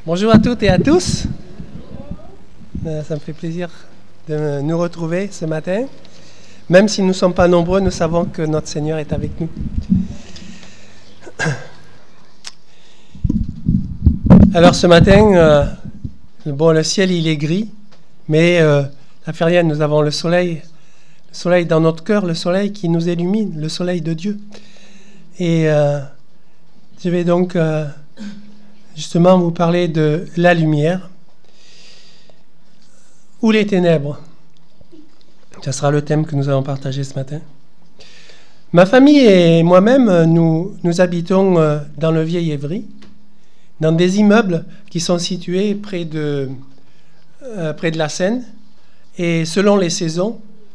Bonjour à toutes et à tous. Ça me fait plaisir de nous retrouver ce matin. Même si nous ne sommes pas nombreux, nous savons que notre Seigneur est avec nous. Alors ce matin, le ciel il est gris, mais ça fait rien, nous avons le soleil dans notre cœur, le soleil qui nous illumine, le soleil de Dieu. Et je vais donc justement vous parler de la lumière ou les ténèbres. Ce sera le thème que nous allons partager ce matin. Ma famille et moi-même, nous habitons dans le Vieil Évry, dans des immeubles qui sont situés près de la Seine. Et selon les saisons,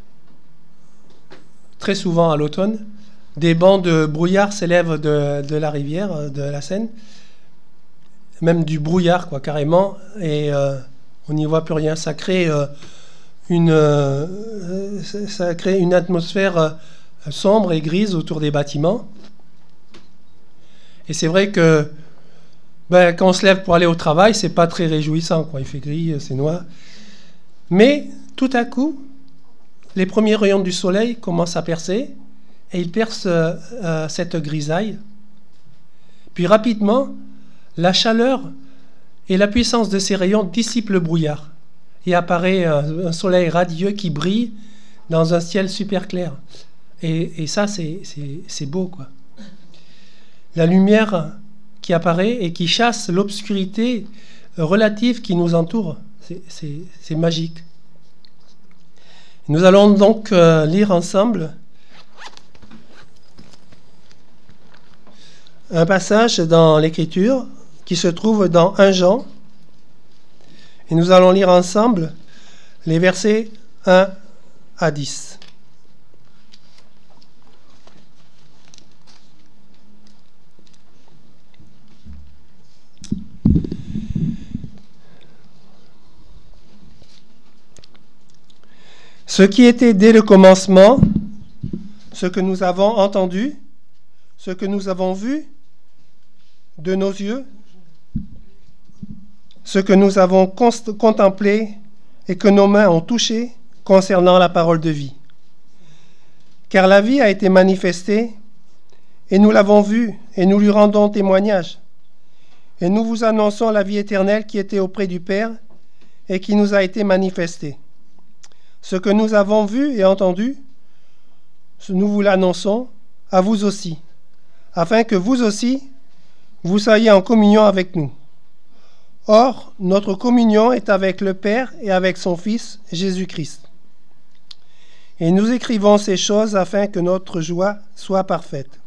très souvent à l'automne, des bancs de brouillard s'élèvent de la rivière, de la Seine, même du brouillard, carrément, et on n'y voit plus rien. Ça crée une atmosphère sombre et grise autour des bâtiments. Et c'est vrai que quand on se lève pour aller au travail, c'est pas très réjouissant, Il fait gris, c'est noir. Mais tout à coup, les premiers rayons du soleil commencent à percer et ils percent cette grisaille. Puis rapidement, la chaleur et la puissance de ces rayons dissipent le brouillard et apparaît un soleil radieux qui brille dans un ciel super clair. Et ça, c'est beau, La lumière qui apparaît et qui chasse l'obscurité relative qui nous entoure, c'est magique. Nous allons donc lire ensemble un passage dans l'Écriture qui se trouve dans 1 Jean. Et nous allons lire ensemble les versets 1 à 10. Ce qui était dès le commencement, ce que nous avons entendu, ce que nous avons vu de nos yeux, ce que nous avons contemplé et que nos mains ont touché concernant la parole de vie. Car la vie a été manifestée, et nous l'avons vue, et nous lui rendons témoignage. Et nous vous annonçons la vie éternelle qui était auprès du Père, et qui nous a été manifestée. Ce que nous avons vu et entendu, nous vous l'annonçons à vous aussi, afin que vous aussi, vous soyez en communion avec nous. Or, notre communion est avec le Père et avec son Fils, Jésus-Christ. Et nous écrivons ces choses afin que notre joie soit parfaite.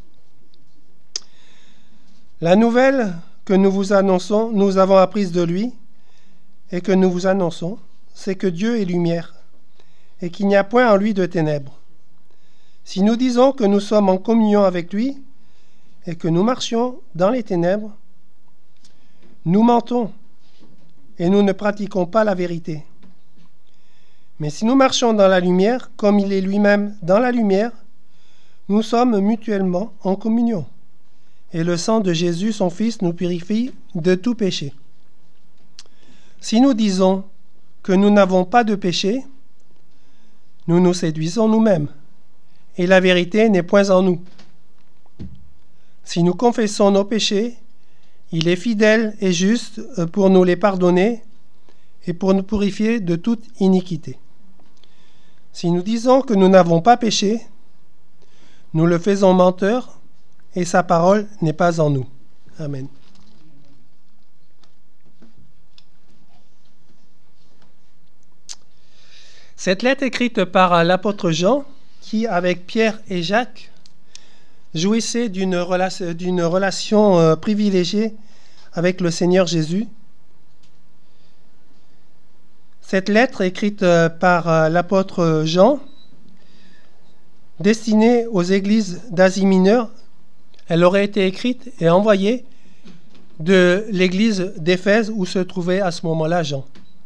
La nouvelle que nous vous annonçons, nous avons apprise de lui, et que nous vous annonçons, c'est que Dieu est lumière, et qu'il n'y a point en lui de ténèbres. Si nous disons que nous sommes en communion avec lui, et que nous marchions dans les ténèbres, nous mentons, et nous ne pratiquons pas la vérité. Mais si nous marchons dans la lumière, comme il est lui-même dans la lumière, nous sommes mutuellement en communion. Et le sang de Jésus, son Fils, nous purifie de tout péché. Si nous disons que nous n'avons pas de péché, nous nous séduisons nous-mêmes, et la vérité n'est point en nous. Si nous confessons nos péchés, il est fidèle et juste pour nous les pardonner et pour nous purifier de toute iniquité. Si nous disons que nous n'avons pas péché, nous le faisons menteur et sa parole n'est pas en nous. Amen. Cette lettre écrite par l'apôtre Jean, qui, avec Pierre et Jacques, jouissait d'une relation privilégiée avec le Seigneur Jésus. Cette lettre écrite par l'apôtre Jean, destinée aux églises d'Asie mineure, elle aurait été écrite et envoyée de l'église d'Éphèse où se trouvait à ce moment-là Jean.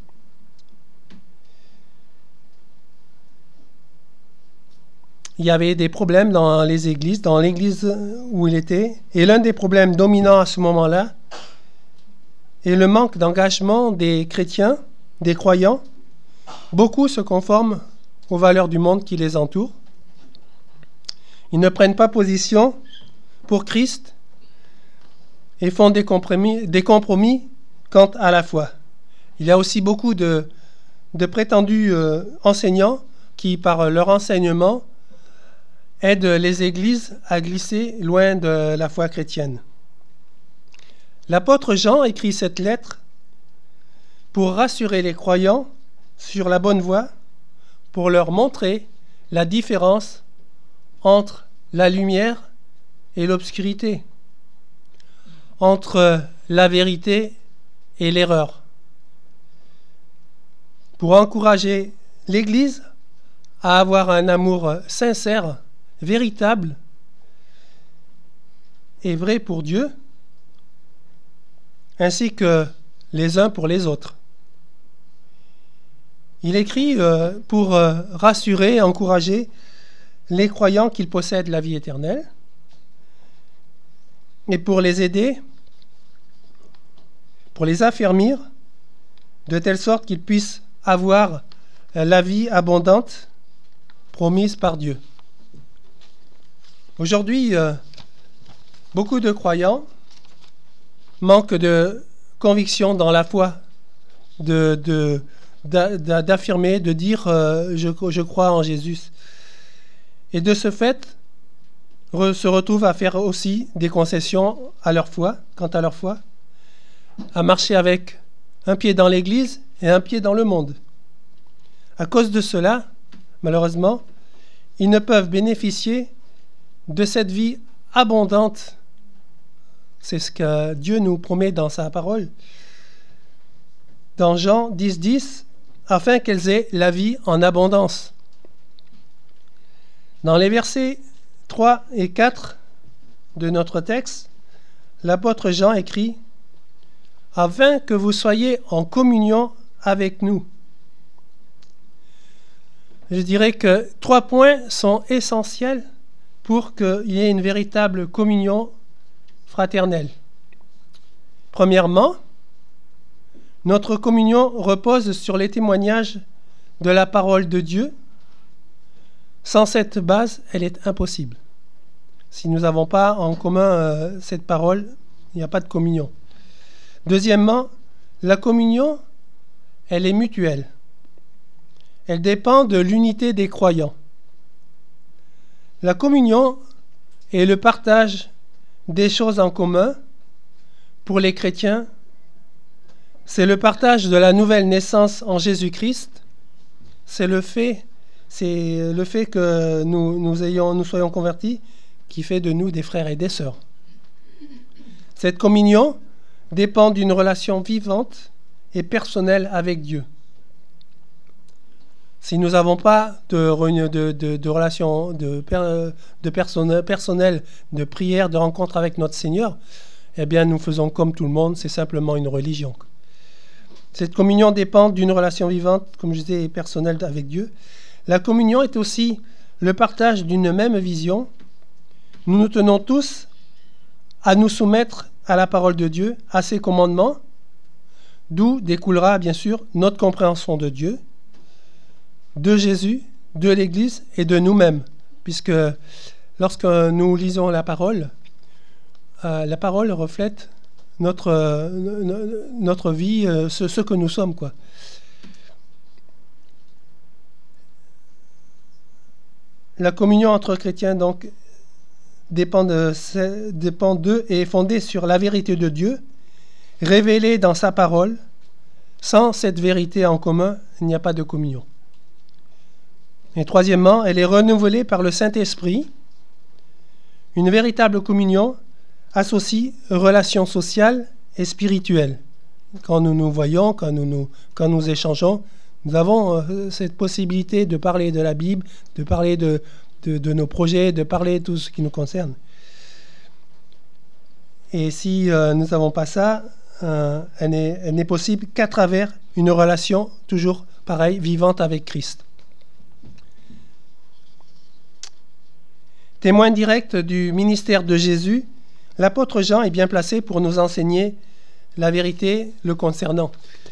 Il y avait des problèmes dans les églises, dans l'église où il était. Et l'un des problèmes dominants à ce moment-là et le manque d'engagement des chrétiens, des croyants, beaucoup se conforment aux valeurs du monde qui les entoure. Ils ne prennent pas position pour Christ et font des compromis quant à la foi. Il y a aussi beaucoup de prétendus enseignants qui, par leur enseignement, aident les églises à glisser loin de la foi chrétienne. L'apôtre Jean écrit cette lettre pour rassurer les croyants sur la bonne voie, pour leur montrer la différence entre la lumière et l'obscurité, entre la vérité et l'erreur, pour encourager l'Église à avoir un amour sincère, véritable et vrai pour Dieu, ainsi que les uns pour les autres. Il écrit pour rassurer, encourager les croyants qu'ils possèdent la vie éternelle et pour les aider, pour les affermir, de telle sorte qu'ils puissent avoir la vie abondante promise par Dieu. Aujourd'hui, beaucoup de croyants manquent de conviction dans la foi, d'affirmer, de dire je crois en Jésus. Et de ce fait, se retrouvent à faire aussi des concessions à leur foi, quant à leur foi, à marcher avec un pied dans l'Église et un pied dans le monde. À cause de cela, malheureusement, ils ne peuvent bénéficier de cette vie abondante. C'est ce que Dieu nous promet dans sa parole. Dans Jean 10, afin qu'elles aient la vie en abondance. Dans les versets 3 et 4 de notre texte, l'apôtre Jean écrit « Afin que vous soyez en communion avec nous ». Je dirais que 3 points sont essentiels pour qu'il y ait une véritable communion fraternelle. Premièrement, notre communion repose sur les témoignages de la parole de Dieu. Sans cette base, elle est impossible. Si nous n'avons pas en commun cette parole, il n'y a pas de communion. Deuxièmement, la communion, elle est mutuelle. Elle dépend de l'unité des croyants. La communion est le partage des choses en commun pour les chrétiens. C'est le partage de la nouvelle naissance en Jésus-Christ. C'est le fait que nous soyons convertis qui fait de nous des frères et des sœurs. Cette communion dépend d'une relation vivante et personnelle avec Dieu. Si nous n'avons pas de relation personnelle, de prière, de rencontre avec notre Seigneur, eh bien nous faisons comme tout le monde, c'est simplement une religion. Cette communion dépend d'une relation vivante, comme je disais, et personnelle avec Dieu. La communion est aussi le partage d'une même vision. Nous nous tenons tous à nous soumettre à la parole de Dieu, à ses commandements, d'où découlera bien sûr notre compréhension de Dieu, de Jésus, de l'Église et de nous-mêmes. Puisque lorsque nous lisons la parole reflète notre vie, ce que nous sommes, quoi. La communion entre chrétiens donc dépend d'eux et est fondée sur la vérité de Dieu, révélée dans sa parole. Sans cette vérité en commun, il n'y a pas de communion. Et troisièmement, elle est renouvelée par le Saint-Esprit. Une véritable communion associe relations sociales et spirituelles. Quand nous nous voyons, quand nous échangeons, nous avons cette possibilité de parler de la Bible, de parler de nos projets, de parler de tout ce qui nous concerne. Et si nous n'avons pas ça, elle n'est possible qu'à travers une relation toujours pareille, vivante avec Christ. Témoin direct du ministère de Jésus, l'apôtre Jean est bien placé pour nous enseigner la vérité le concernant.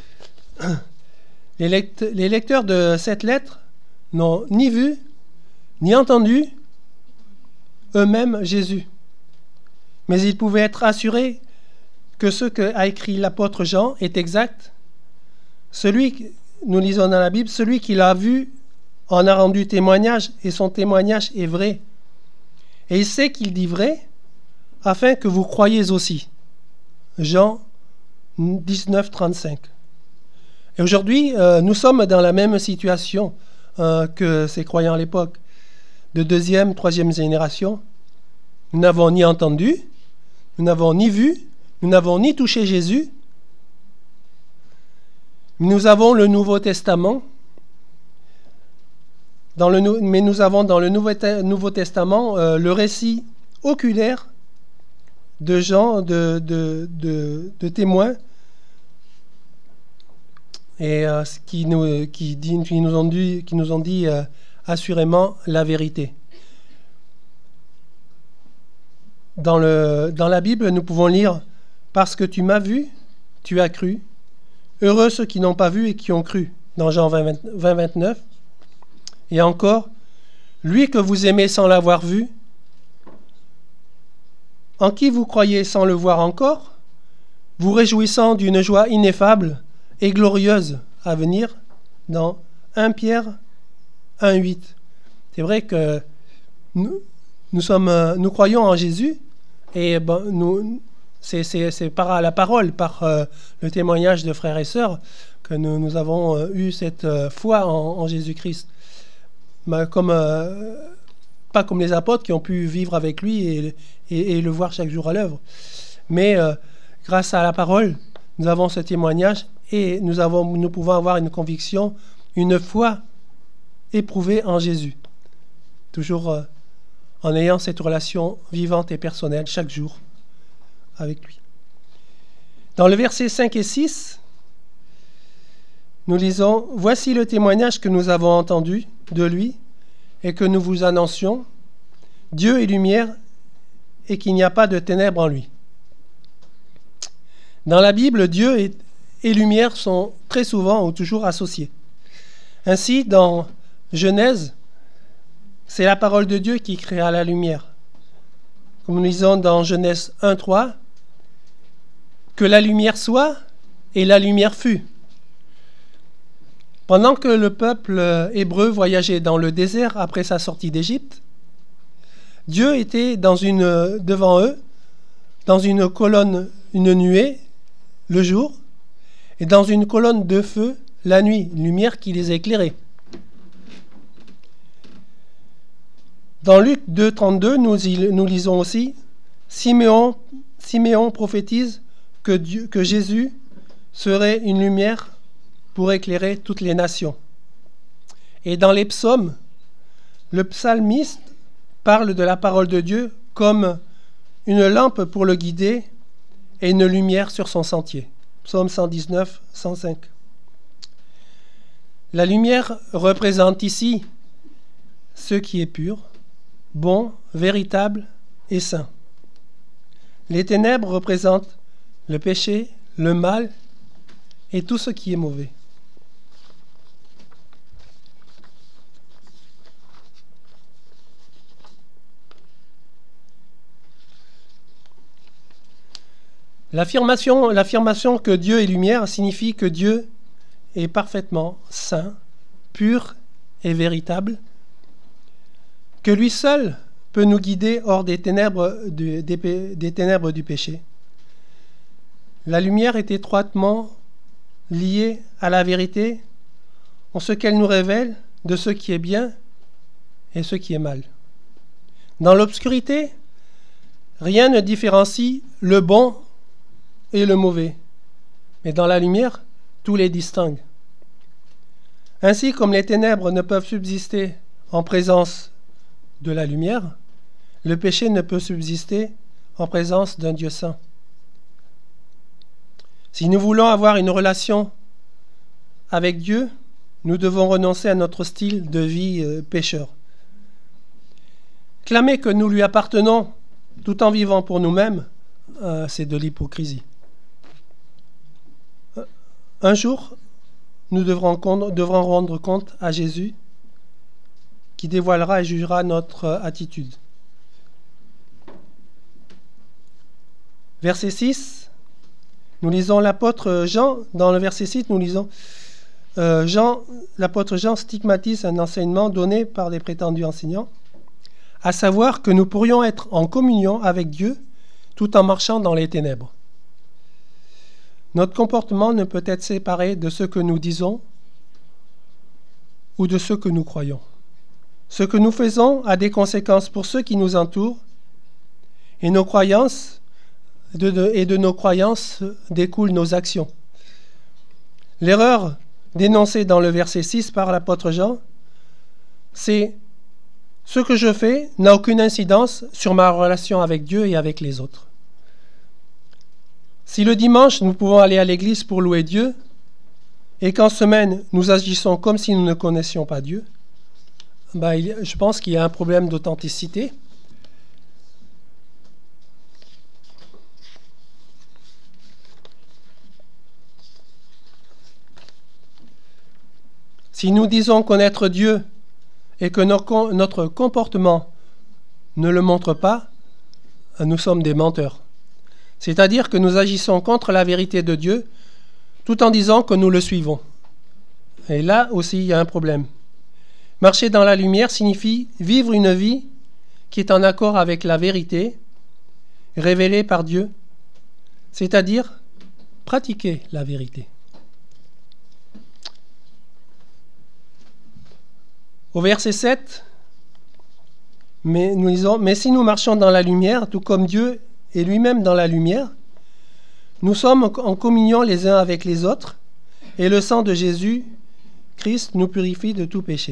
Les lecteurs de cette lettre n'ont ni vu, ni entendu eux-mêmes Jésus. Mais ils pouvaient être assurés que ce qu'a écrit l'apôtre Jean est exact. Nous lisons dans la Bible, celui qui l'a vu en a rendu témoignage et son témoignage est vrai. Et il sait qu'il dit vrai afin que vous croyiez aussi. Jean 19, 35. Et aujourd'hui, nous sommes dans la même situation que ces croyants à l'époque, de deuxième, troisième génération. Nous n'avons ni entendu, nous n'avons ni vu, nous n'avons ni touché Jésus. Nous avons le Nouveau Testament. Mais nous avons dans le Nouveau Testament le récit oculaire de gens, de témoins, et qui nous ont dit assurément la vérité. Dans la Bible, nous pouvons lire « Parce que tu m'as vu, tu as cru. Heureux ceux qui n'ont pas vu et qui ont cru » dans Jean 20, 29. Et encore « Lui que vous aimez sans l'avoir vu, en qui vous croyez sans le voir encore, vous réjouissant d'une joie ineffable et glorieuse à venir » dans 1 Pierre 1,8. C'est vrai que nous croyons en Jésus et c'est par la parole, par le témoignage de frères et sœurs que nous avons eu cette foi en Jésus-Christ. Pas comme les apôtres qui ont pu vivre avec lui et le voir chaque jour à l'œuvre. Mais grâce à la parole, nous avons ce témoignage et nous pouvons avoir une conviction, une foi éprouvée en Jésus. Toujours en ayant cette relation vivante et personnelle chaque jour avec lui. Dans le verset 5 et 6, nous lisons « Voici le témoignage que nous avons entendu de lui et que nous vous annoncions. Dieu est lumière et qu'il n'y a pas de ténèbres en lui. » Dans la Bible, Dieu et lumière sont très souvent ou toujours associés. Ainsi, dans Genèse, c'est la parole de Dieu qui créa la lumière. Comme nous lisons dans Genèse 1:3, que la lumière soit et la lumière fut. Pendant que le peuple hébreu voyageait dans le désert après sa sortie d'Égypte, Dieu était devant eux, dans une colonne, une nuée, le jour, et dans une colonne de feu, la nuit, une lumière qui les éclairait. Dans Luc 2:32, nous lisons aussi « Siméon prophétise que Jésus serait une lumière pour éclairer toutes les nations. » Et dans les psaumes, le psalmiste parle de la parole de Dieu comme une lampe pour le guider et une lumière sur son sentier. Psaume 119, 105. La lumière représente ici ce qui est pur, bon, véritable et saint. Les ténèbres représentent le péché, le mal et tout ce qui est mauvais. L'affirmation que Dieu est lumière signifie que Dieu est parfaitement saint, pur et véritable, que lui seul peut nous guider hors des ténèbres du péché. La lumière est étroitement liée à la vérité en ce qu'elle nous révèle de ce qui est bien et ce qui est mal. Dans l'obscurité, rien ne différencie le bon et le mauvais, mais dans la lumière, tout les distingue. Ainsi comme les ténèbres ne peuvent subsister en présence de la lumière, le péché ne peut subsister en présence d'un Dieu saint. Si nous voulons avoir une relation avec Dieu, nous devons renoncer à notre style de vie pécheur. Clamer que nous lui appartenons tout en vivant pour nous-mêmes, c'est de l'hypocrisie. Un jour, nous devrons rendre compte à Jésus qui dévoilera et jugera notre attitude. Verset 6, nous lisons l'apôtre Jean. Dans le verset 6, nous lisons l'apôtre Jean stigmatise un enseignement donné par des prétendus enseignants, à savoir que nous pourrions être en communion avec Dieu tout en marchant dans les ténèbres. Notre comportement ne peut être séparé de ce que nous disons ou de ce que nous croyons. Ce que nous faisons a des conséquences pour ceux qui nous entourent et nos croyances de nos croyances découlent nos actions. L'erreur dénoncée dans le verset 6 par l'apôtre Jean, c'est « ce que je fais n'a aucune incidence sur ma relation avec Dieu et avec les autres ». Si le dimanche, nous pouvons aller à l'église pour louer Dieu, et qu'en semaine, nous agissons comme si nous ne connaissions pas Dieu, je pense qu'il y a un problème d'authenticité. Si nous disons connaître Dieu et que notre comportement ne le montre pas, nous sommes des menteurs. C'est-à-dire que nous agissons contre la vérité de Dieu tout en disant que nous le suivons. Et là aussi, il y a un problème. Marcher dans la lumière signifie vivre une vie qui est en accord avec la vérité révélée par Dieu, c'est-à-dire pratiquer la vérité. Au verset 7, nous lisons « Mais si nous marchons dans la lumière, tout comme Dieu est lui-même dans la lumière, nous sommes en communion les uns avec les autres, et le sang de Jésus-Christ nous purifie de tout péché. »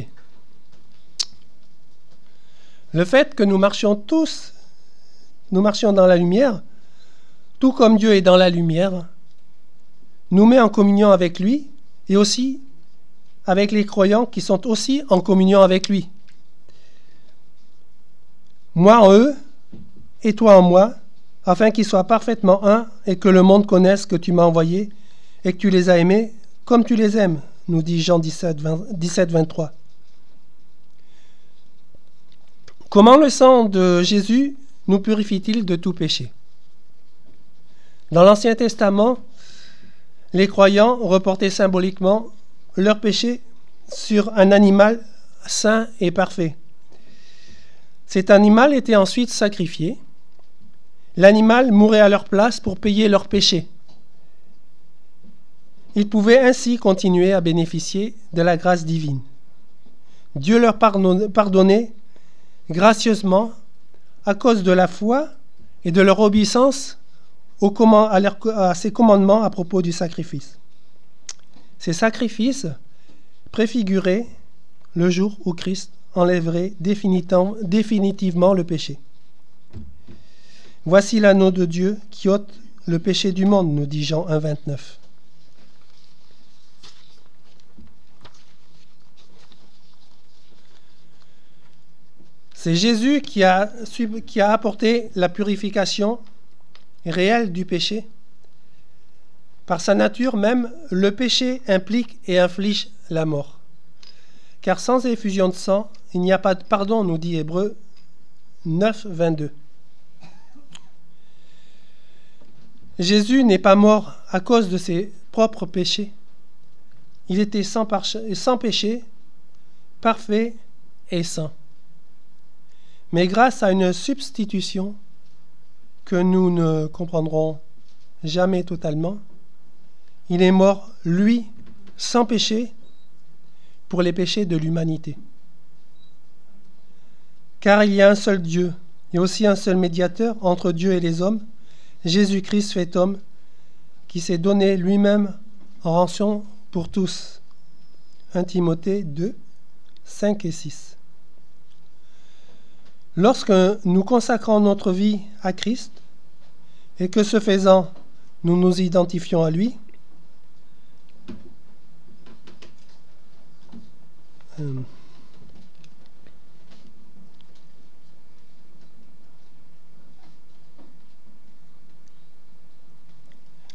Le fait que nous marchions dans la lumière, tout comme Dieu est dans la lumière, nous met en communion avec lui et aussi avec les croyants qui sont aussi en communion avec lui. Moi en eux et toi en moi, afin qu'ils soient parfaitement un et que le monde connaisse que tu m'as envoyé et que tu les as aimés comme tu les aimes, nous dit Jean 17, 23. Comment le sang de Jésus nous purifie-t-il de tout péché ? Dans l'Ancien Testament, les croyants reportaient symboliquement leur péché sur un animal saint et parfait. Cet animal était ensuite sacrifié. L'animal mourait à leur place pour payer leurs péchés. Ils pouvaient ainsi continuer à bénéficier de la grâce divine. Dieu leur pardonnait gracieusement à cause de la foi et de leur obéissance à ses commandements à propos du sacrifice. Ces sacrifices préfiguraient le jour où Christ enlèverait définitivement le péché. Voici l'agneau de Dieu qui ôte le péché du monde, nous dit Jean 1, 29. C'est Jésus qui a apporté la purification réelle du péché. Par sa nature même, le péché implique et inflige la mort. Car sans effusion de sang, il n'y a pas de pardon, nous dit Hébreux 9, 22. Jésus n'est pas mort à cause de ses propres péchés. Il était sans péché, parfait et saint. Mais grâce à une substitution que nous ne comprendrons jamais totalement, il est mort, lui, sans péché, pour les péchés de l'humanité. Car il y a un seul Dieu et aussi un seul médiateur entre Dieu et les hommes, Jésus-Christ fait homme, qui s'est donné lui-même en rançon pour tous. 1 Timothée 2, 5 et 6. Lorsque nous consacrons notre vie à Christ et que ce faisant, nous nous identifions à lui,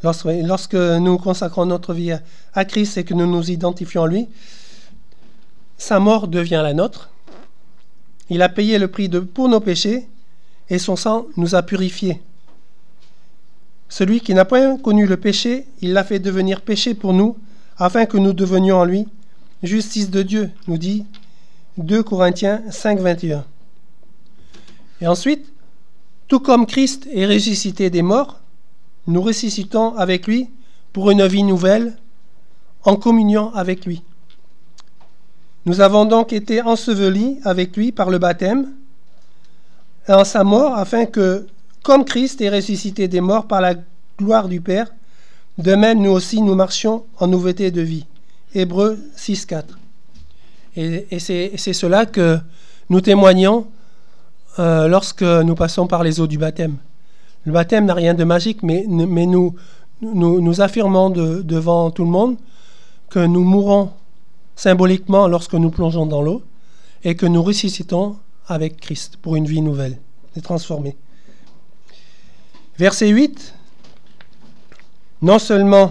Lorsque nous consacrons notre vie à Christ et que nous nous identifions à lui, sa mort devient la nôtre. Il a payé le prix pour nos péchés et son sang nous a purifiés. Celui qui n'a point connu le péché, il l'a fait devenir péché pour nous, afin que nous devenions en lui justice de Dieu, nous dit 2 Corinthiens 5, 21. Et ensuite, tout comme Christ est ressuscité des morts, nous ressuscitons avec lui pour une vie nouvelle, en communion avec lui. Nous avons donc été ensevelis avec lui par le baptême en sa mort, afin que, comme Christ est ressuscité des morts par la gloire du Père, de même nous aussi nous marchions en nouveauté de vie. Hébreux 6, 4. Et c'est cela que nous témoignons lorsque nous passons par les eaux du baptême. Le baptême n'a rien de magique, mais nous affirmons devant tout le monde que nous mourons symboliquement lorsque nous plongeons dans l'eau et que nous ressuscitons avec Christ pour une vie nouvelle et transformée. Verset 8. Non seulement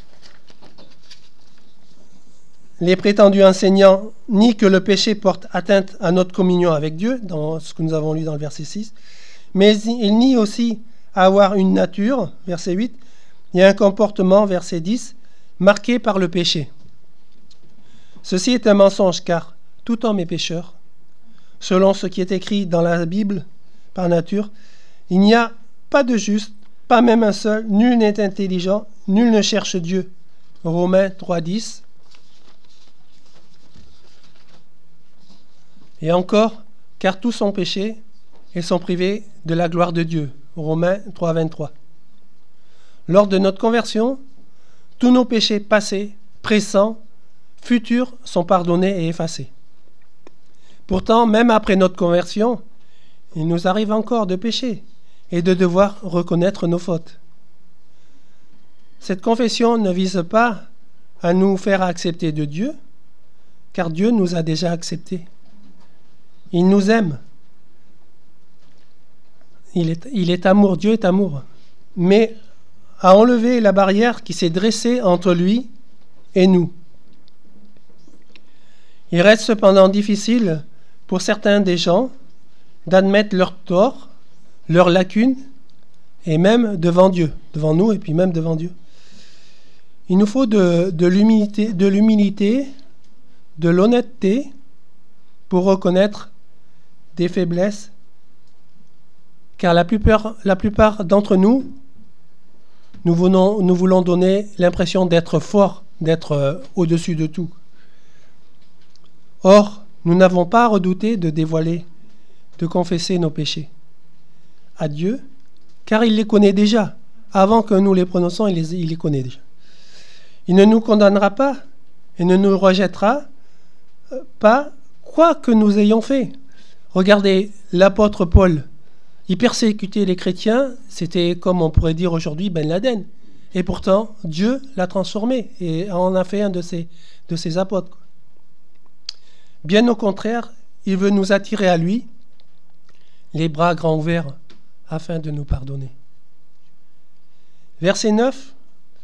les prétendus enseignants nient que le péché porte atteinte à notre communion avec Dieu, dans ce que nous avons lu dans le verset 6, mais ils nient aussi avoir une nature, verset 8, et un comportement, verset 10, marqué par le péché. Ceci est un mensonge, car tout homme est pécheur. Selon ce qui est écrit dans la Bible, par nature, il n'y a pas de juste, pas même un seul, nul n'est intelligent, nul ne cherche Dieu. Romains 3, 10. Et encore, car tous sont péchés et sont privés de la gloire de Dieu. Romains 3, 23. Lors de notre conversion, tous nos péchés passés, présents, futurs sont pardonnés et effacés. Pourtant, même après notre conversion, il nous arrive encore de pécher et de devoir reconnaître nos fautes. Cette confession ne vise pas à nous faire accepter de Dieu, car Dieu nous a déjà acceptés. Il nous aime. Il est amour, Dieu est amour. Mais à enlever la barrière qui s'est dressée entre lui et nous. Il reste cependant difficile pour certains des gens d'admettre leurs torts, leurs lacunes, et même devant Dieu, devant nous et puis même devant Dieu. Il nous faut de l'humilité, de l'honnêteté pour reconnaître des faiblesses, car la plupart d'entre nous, nous voulons donner l'impression d'être forts, d'être au-dessus de tout. Or, nous n'avons pas à redouter de dévoiler, de confesser nos péchés à Dieu, car il les connaît déjà. Avant que nous les prononçons, il les connaît déjà. Il ne nous condamnera pas et ne nous rejettera pas, quoi que nous ayons fait. Regardez, l'apôtre Paul, il persécutait les chrétiens, c'était comme on pourrait dire aujourd'hui Ben Laden. Et pourtant, Dieu l'a transformé et en a fait un de ses apôtres. Bien au contraire, il veut nous attirer à lui, les bras grands ouverts, afin de nous pardonner. Verset 9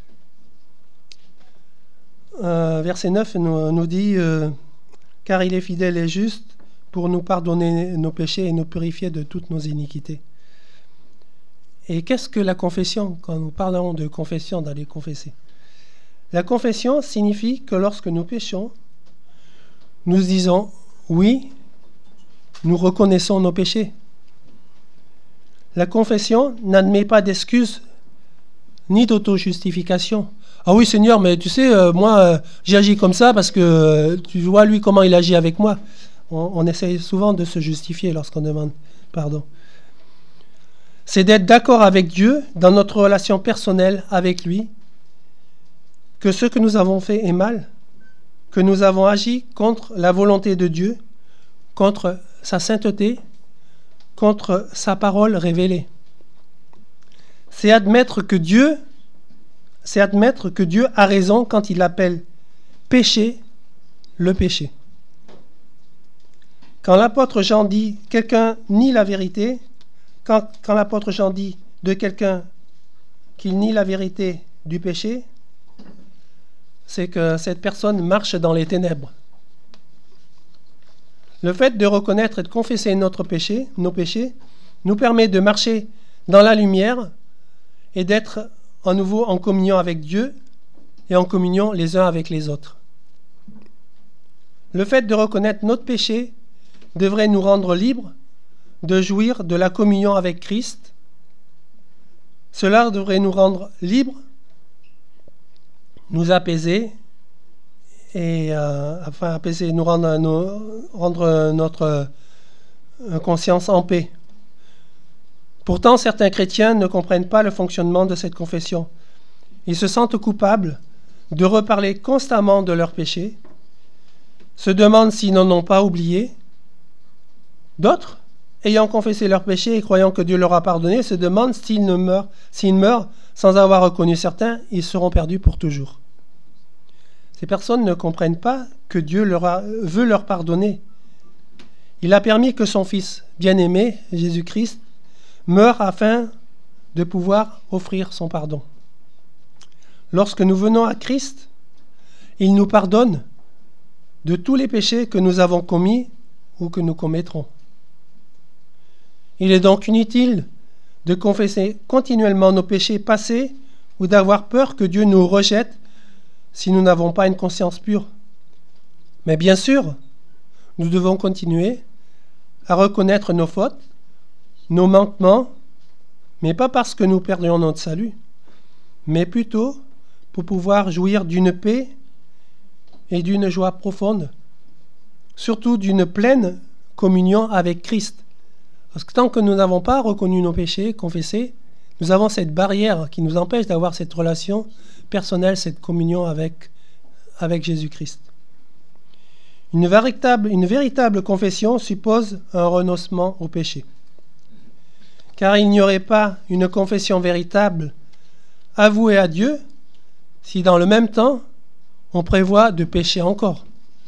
nous dit « Car il est fidèle et juste pour nous pardonner nos péchés et nous purifier de toutes nos iniquités. » Et qu'est-ce que la confession, quand nous parlons de confession, d'aller confesser? La confession signifie que lorsque nous péchons, nous disons « Oui, nous reconnaissons nos péchés ». La confession n'admet pas d'excuses ni d'auto-justification. Ah oui Seigneur, mais tu sais, moi j'ai agi comme ça parce que tu vois lui comment il agit avec moi. On essaye souvent de se justifier lorsqu'on demande pardon. C'est d'être d'accord avec Dieu dans notre relation personnelle avec lui, que ce que nous avons fait est mal, que nous avons agi contre la volonté de Dieu, contre sa sainteté, contre sa parole révélée. C'est admettre que Dieu a raison quand il appelle péché le péché. Quand l'apôtre Jean dit quelqu'un nie la vérité, quand l'apôtre Jean dit de quelqu'un qu'il nie la vérité du péché, c'est que cette personne marche dans les ténèbres. Le fait de reconnaître et de confesser nos péchés, nous permet de marcher dans la lumière et d'être à nouveau en communion avec Dieu et en communion les uns avec les autres. Le fait de reconnaître notre péché devrait nous rendre libres de jouir de la communion avec Christ. Cela devrait nous rendre libres, nous apaiser et nous rendre notre conscience en paix. Pourtant, certains chrétiens ne comprennent pas le fonctionnement de cette confession. Ils se sentent coupables de reparler constamment de leurs péchés, se demandent s'ils n'en ont pas oublié. D'autres, ayant confessé leurs péchés et croyant que Dieu leur a pardonné, se demandent s'ils meurent sans avoir reconnu certains, ils seront perdus pour toujours. Ces personnes ne comprennent pas que Dieu veut leur pardonner. Il a permis que son Fils bien-aimé, Jésus-Christ, meure afin de pouvoir offrir son pardon. Lorsque nous venons à Christ, il nous pardonne de tous les péchés que nous avons commis ou que nous commettrons. Il est donc inutile de confesser continuellement nos péchés passés ou d'avoir peur que Dieu nous rejette si nous n'avons pas une conscience pure. Mais bien sûr, nous devons continuer à reconnaître nos fautes, nos manquements, mais pas parce que nous perdions notre salut, mais plutôt pour pouvoir jouir d'une paix et d'une joie profonde, surtout d'une pleine communion avec Christ. Parce que tant que nous n'avons pas reconnu nos péchés, confessés, nous avons cette barrière qui nous empêche d'avoir cette relation personnelle, cette communion avec Jésus-Christ. Une véritable confession suppose un renoncement au péché. Car il n'y aurait pas une confession véritable avouée à Dieu si dans le même temps on prévoit de pécher encore.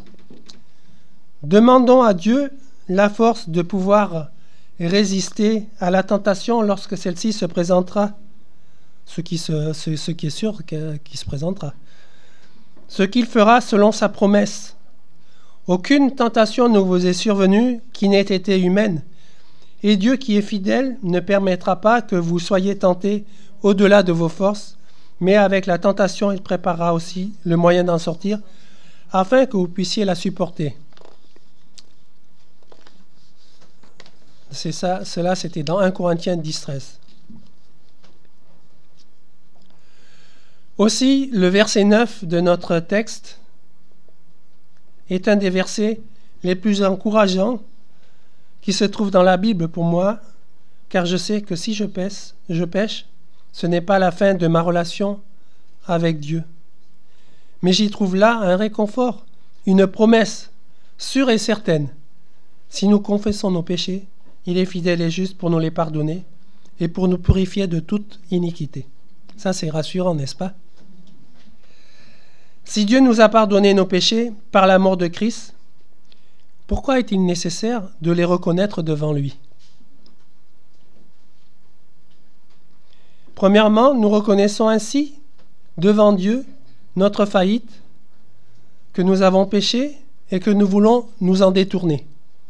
Demandons à Dieu la force de pouvoir résister à la tentation lorsque celle-ci se présentera, ce qui est sûr qui se présentera. Ce qu'il fera selon sa promesse. Aucune tentation ne vous est survenue qui n'ait été humaine, et Dieu qui est fidèle ne permettra pas que vous soyez tentés au-delà de vos forces, mais avec la tentation, il préparera aussi le moyen d'en sortir, afin que vous puissiez la supporter. Cela c'était dans 1 Corinthiens 10-13. Aussi, le verset 9 de notre texte est un des versets les plus encourageants qui se trouvent dans la Bible pour moi, car je sais que si je pêche, ce n'est pas la fin de ma relation avec Dieu. Mais j'y trouve là un réconfort, une promesse sûre et certaine. Si nous confessons nos péchés, il est fidèle et juste pour nous les pardonner et pour nous purifier de toute iniquité. Ça, c'est rassurant, n'est-ce pas? Si Dieu nous a pardonné nos péchés par la mort de Christ, pourquoi est-il nécessaire de les reconnaître devant lui? Premièrement, nous reconnaissons ainsi devant Dieu notre faillite, que nous avons péché et que nous voulons nous en détourner.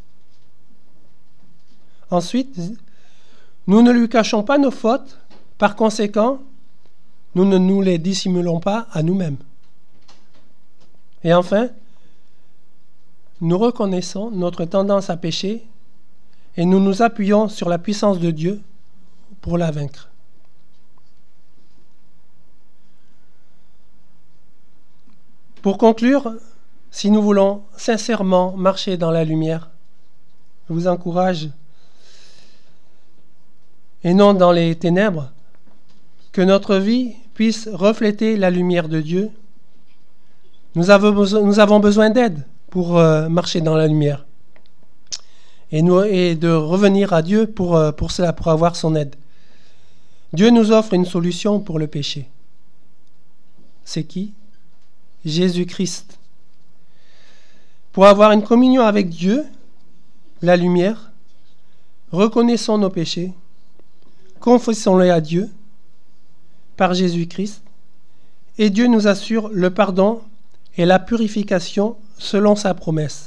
Ensuite, nous ne lui cachons pas nos fautes, par conséquent, nous ne nous les dissimulons pas à nous-mêmes. Et enfin, nous reconnaissons notre tendance à pécher et nous nous appuyons sur la puissance de Dieu pour la vaincre. Pour conclure, si nous voulons sincèrement marcher dans la lumière, je vous encourage, et non dans les ténèbres, que notre vie puisse refléter la lumière de Dieu. Nous avons besoin d'aide pour marcher dans la lumière et de revenir à Dieu pour cela, pour avoir son aide. Dieu nous offre une solution pour le péché. C'est qui? Jésus-Christ. Pour avoir une communion avec Dieu, la lumière, reconnaissons nos péchés, confessons-les à Dieu par Jésus-Christ et Dieu nous assure le pardon et la purification selon sa promesse.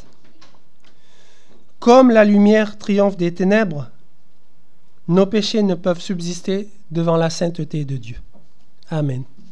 Comme la lumière triomphe des ténèbres, nos péchés ne peuvent subsister devant la sainteté de Dieu. Amen.